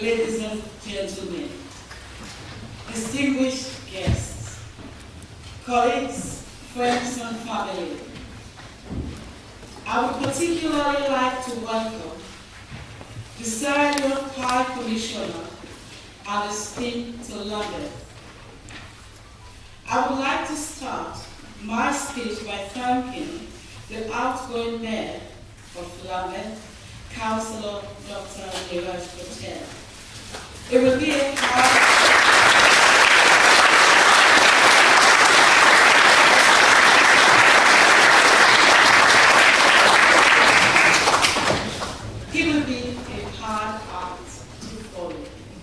ladies and gentlemen, distinguished guests, colleagues, friends and family, I would particularly like to welcome the Sierra Leone High Commissioner and esteemed to London. I would like to start my speech by thanking the outgoing Mayor of London, Councillor Dr. Neeraj Patel. It will be a hard act to follow.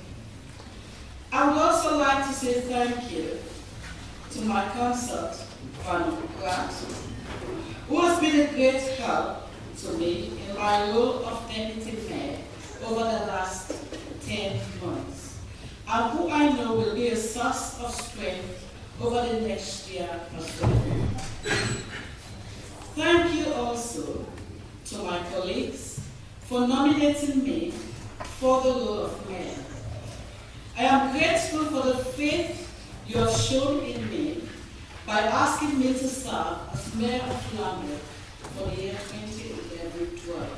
I would also like to say thank you to my consort, Van Grant, who has been a great help to me in my role of Deputy Mayor over the last 10 months, and who I know will be a source of strength over the next year or so. Thank you also to my colleagues for nominating me for the role of Mayor. I am grateful for the faith you have shown in me by asking me to serve as Mayor of London for the year 2011-12.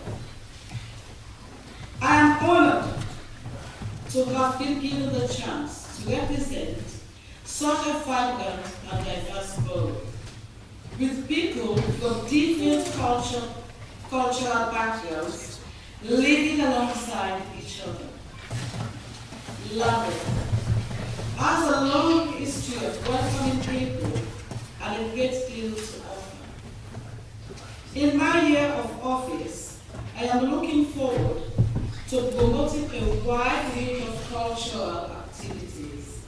I am honored to have been given the chance to represent such a vibrant and diverse borough, with people from different cultural backgrounds living alongside each other. London has a long history of welcoming people and a great deal to offer. In my year of office, I am looking forward to promoting a wide range of cultural activities.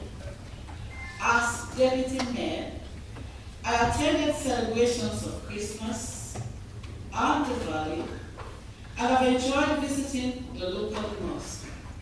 As Deputy Mayor, I attended celebrations of Christmas and Diwali, and have enjoyed visiting the local mosque.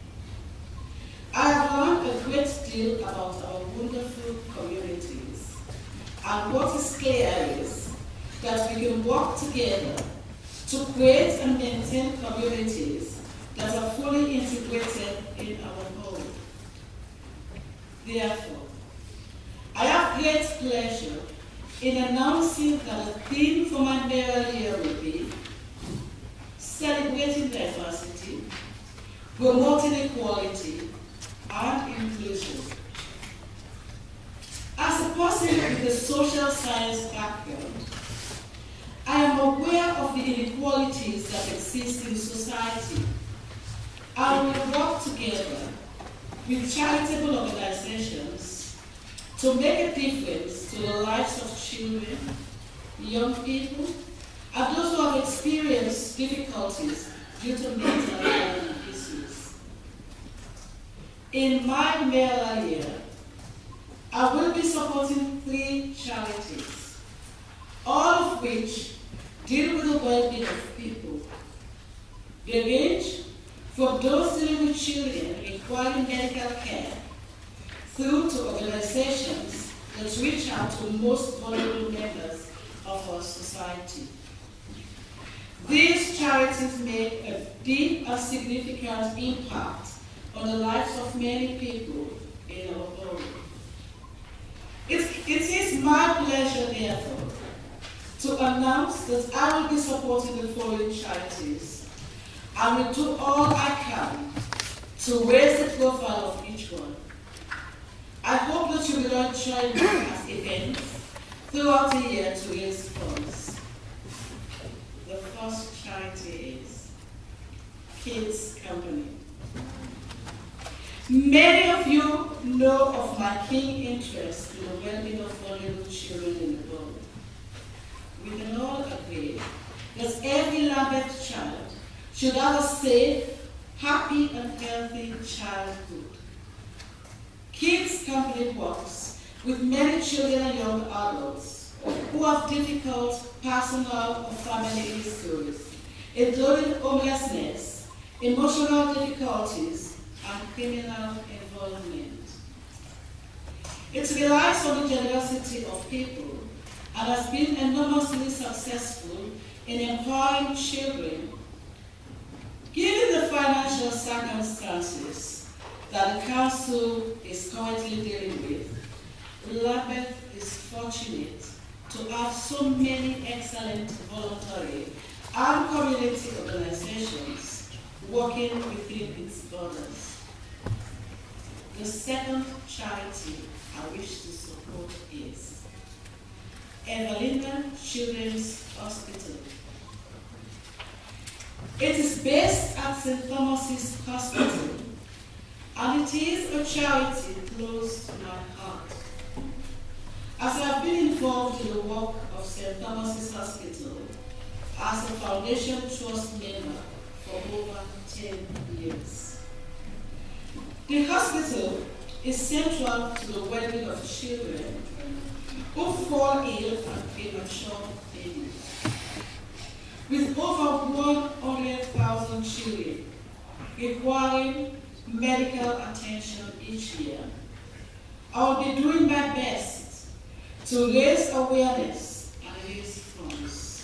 I have learned a great deal about our wonderful communities, and what is clear is that we can work together to create and maintain communities that are fully integrated in our home. Therefore, I have great pleasure in announcing that the theme for my mayoral year will be celebrating diversity, promoting equality, and inclusion. As a person with a social science background, I am aware of the inequalities that exist in society, and we work together with charitable organizations to make a difference to the lives of children, young people, and those who have experienced difficulties due to mental health issues. In my mayoral year, I will be supporting 3 charities, all of which deal with the well-being of people. They range from those dealing with children requiring medical care through to organizations that reach out to most vulnerable members of our society. These charities make a deep and significant impact on the lives of many people in our borough. It is my pleasure, therefore, to announce that I will be supporting the following charities, and will do all I can to raise the profile of each one. I hope that you will all join me at events throughout the year to raise funds. The first charity is Kids Company. Many of you know of my keen interest in the well-being of vulnerable children in the world. We can all agree that every Lambeth child should have a safe, happy, and healthy childhood. Kids Company works with many children and young adults who have difficult personal or family histories, including homelessness, emotional difficulties, and criminal involvement. It relies on the generosity of people and has been enormously successful in empowering children Given the financial circumstances that the Council is currently dealing with, Lambeth is fortunate to have so many excellent voluntary and community organizations working within its borders. The second charity I wish to support is Evelina Children's Hospital. It is based at St. Thomas's Hospital, and it is a charity close to my heart. As I have been involved in the work of St. Thomas's Hospital as a Foundation Trust member for over 10 years. The hospital is central to the well-being of children who fall ill and premature babies. With over 100,000 children requiring medical attention each year, I will be doing my best to raise awareness and raise funds.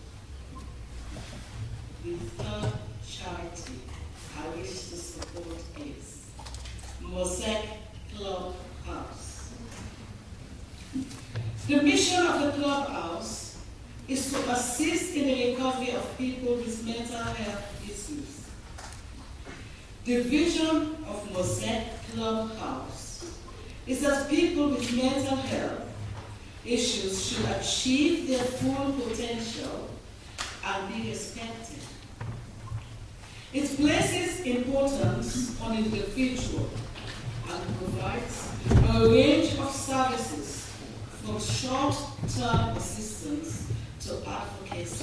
The third charity I wish to support is Mosaic Clubhouse. The mission of the Clubhouse is to assist in the recovery of people with mental health issues. The vision of Mosaic Clubhouse is that people with mental health issues should achieve their full potential and be respected. It places importance on individual and provides a range of services from short-term assistance to advocacy.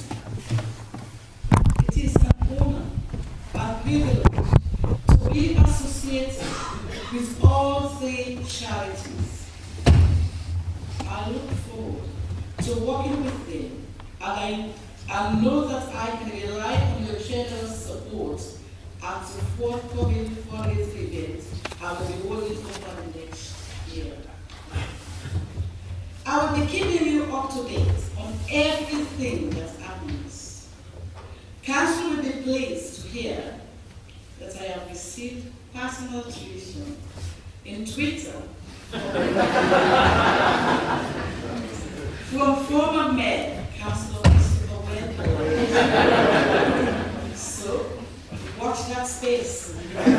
It is an honor and privilege to be associated with all three charities. I look forward to working with them, and I know that I can rely on your generous support at the forthcoming fundraising event I will be holding over the next year. I will be keeping you up to date on everything that happens. Council will be pleased to hear that I have received personal tuition in Twitter from former Mayor Councillor Christopher Wendell. So, watch that space.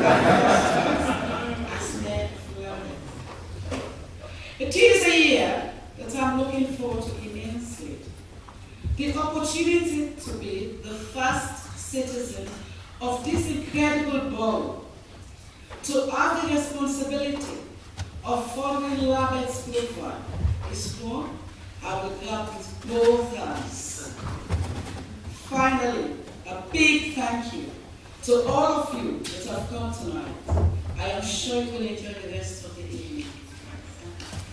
As Mayor Wendell. It is a year that I'm looking forward to immensely. The opportunity to be the first citizen of this incredible borough, to have the responsibility of following Lambeth's profile is one I will grab with both hands. Finally, a big thank you to all of you that have come tonight. I am sure you will enjoy the rest of the evening.